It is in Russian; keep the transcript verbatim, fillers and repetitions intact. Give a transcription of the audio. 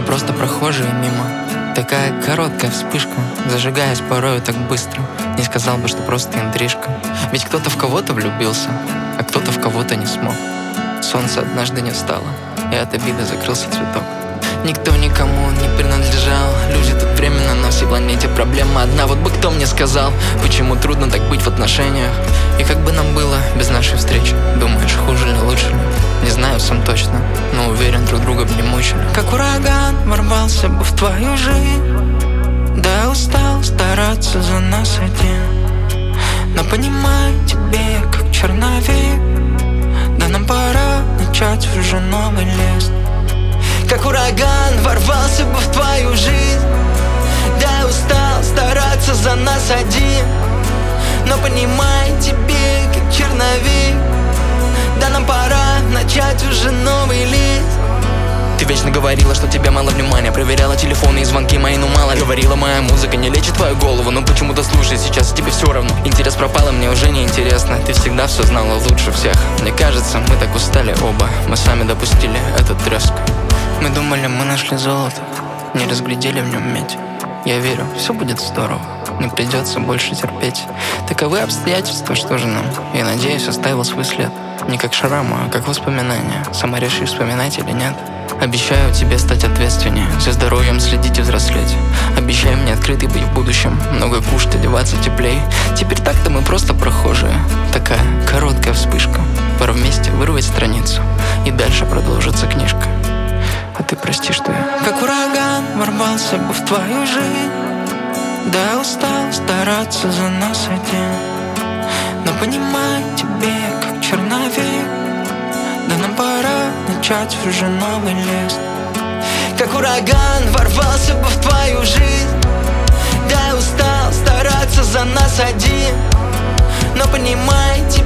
просто прохожие мимо. Такая короткая вспышка, зажигаясь порою так быстро. Не сказал бы, что просто интрижка. Ведь кто-то в кого-то влюбился, а кто-то в кого-то не смог. Солнце однажды не встало, и от обиды закрылся цветок. Никто никому не принадлежал. Люди тут временно, на всей планете проблема одна. Вот бы кто мне сказал, почему трудно так быть в отношениях. И как бы нам было без нашей встречи? Думаешь, хуже ли, лучше ли? Не знаю сам точно, но уверен, друг друга бы не мучили. Как ураган ворвался бы в твою жизнь. Да, устал стараться за нас один. Но понимаю, тебе я как черновик. Да, нам пора начать уже новый лист. Как ураган ворвался бы в твою жизнь. Да, устал стараться за нас один. Но понимай, тебе как черновик. Да, нам пора начать уже новый лист. Ты вечно говорила, что тебе мало внимания. Проверяла телефоны и звонки мои, ну мало. Говорила, моя музыка не лечит твою голову. Но почему-то слушай, сейчас тебе все равно. Интерес пропал, и мне уже не интересно. Ты всегда все знала лучше всех. Мне кажется, мы так устали оба. Мы сами допустили этот треск. Мы думали, мы нашли золото, не разглядели в нем медь. Я верю, все будет здорово, не придется больше терпеть. Таковы обстоятельства, что же нам? Я надеюсь, оставил свой след. Не как шрам, а как воспоминания. Сама реши, вспоминать или нет. Обещаю тебе стать ответственнее, за здоровьем следить и взрослеть. Обещай мне открытый быть в будущем, много кушать, одеваться теплей. Теперь так-то мы просто прохожие. Такая короткая вспышка, пора вместе вырвать страницу, и дальше продолжится книжка. А ты прости, что я как ураган ворвался бы в твою жизнь. Да, устал стараться за нас один. Но понимай, тебе я как черновик. Да, нам пора начать уже новый лист. Как ураган ворвался бы в твою жизнь. Да, устал стараться за нас один. Но понимай,